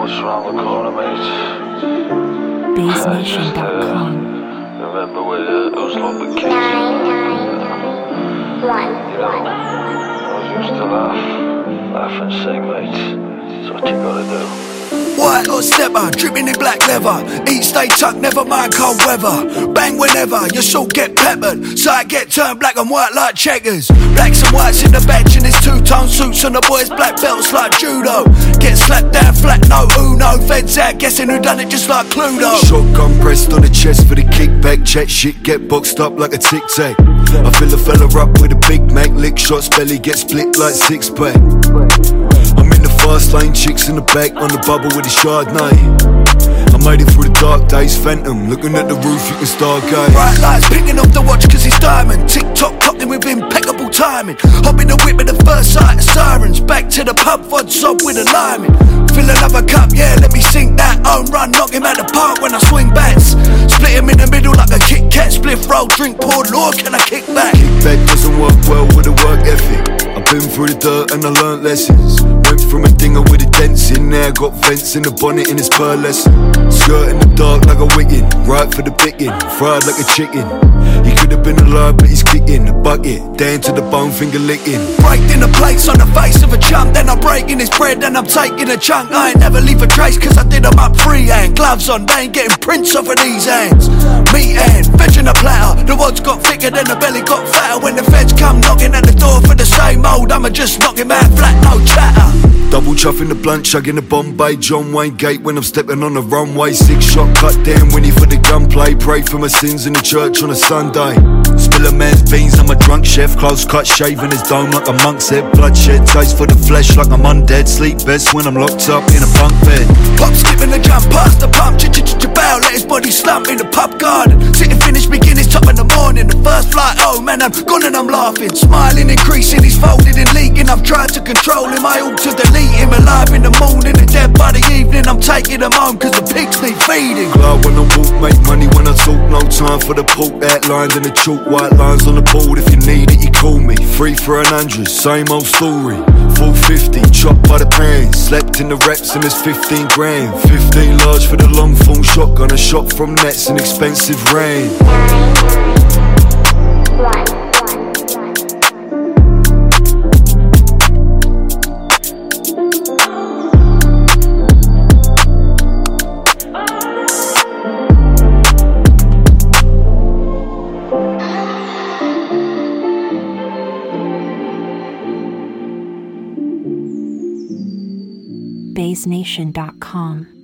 just round the corner, mate. BassNation.com. Remember when it was like the kids? 991. You know, I used to laugh and sing, mate. That's what you gotta do. White or stepper, dripping in black leather. Eat, stay tucked, never mind cold weather. Bang whenever, your salt get peppered. So I get turned black and white like checkers. Blacks and whites in the bench and it's two-tone suits and the boys black belts like judo. Get slapped down flat, no uno. Feds out guessing who done it just like Cluedo. Shotgun pressed on the chest for the kickback. Check shit, get boxed up like a tic-tac. I fill a fella up with a Big Mac. Lick shots, belly get split like six-pack. I'm in the fast lane, chicks in the back on the bubble with a Chardonnay. I made it through the dark days, phantom. Looking at the roof, you can stargaze. Bright lights picking off the watch cause it's diamond. Tick-tock clocking with impeccable timing. Hop in the whip at the first sight of sirens. Back to the pub, vod sob with a liming. Fill another cup, yeah, let me sink that. Own run, knock him out the park when I swing bats. Split him in the middle like a Kit Kat. Spliff roll, drink poured, Lord, can I kick back? Kickback doesn't work well with a work ethic. I've been through the dirt and I learnt lessons. Went from a dinger with a dents in there. Got vents in the bonnet in its pearlescent. Skirt in the dark like a wiggin'. Right for the picking, fried like a chicken. He could have been alive but he's kicking. The bucket, down to the bone, finger licking. Breaked in the plates on the face of a chump. Then I'm breaking his bread and I'm taking a chunk. I ain't never leave a trace cause I did them up freehand. Gloves on, they ain't getting prints off of these hands. Meat hand, veg in a platter. The wads got thicker then the belly got fatter. When the feds come knocking at the door for the same old, I'ma just knock him out flat, no chatter. Double chuffing the blunt, chugging the Bombay. John Wayne Gate when I'm stepping on the runway. 6-shot cut down, Winnie for the gunplay. Pray for my sins in the church on a Sunday. Spill a man's beans, I'm a drunk chef. Close cut, shaving his dome like a monk's head. Bloodshed, taste for the flesh like I'm undead. Sleep best when I'm locked up in a bunk bed. Pop skipping the jump past the pump. Bow, let his body slump in the pub garden. Sitting finish, begin his top in the morning. The first flight, oh man, I'm gone and I'm laughing. Smiling, increasing, he's folded and leaking. I've tried to control him, I ought to delete him. Alive in the morning and dead by the evening. I'm taking him home cause the pigs need feeding. Glad when I walk, make money when I talk. No time for the pork, outlines and the chalk. White lines on the board, if you need it you call me. 3 for 100, same old story. 450, chopped by the pan. Slept in the reps and it's 15 grand. 15 large for the long phone shot. Gonna shot from nets and expensive rain. 991. BassNation.com.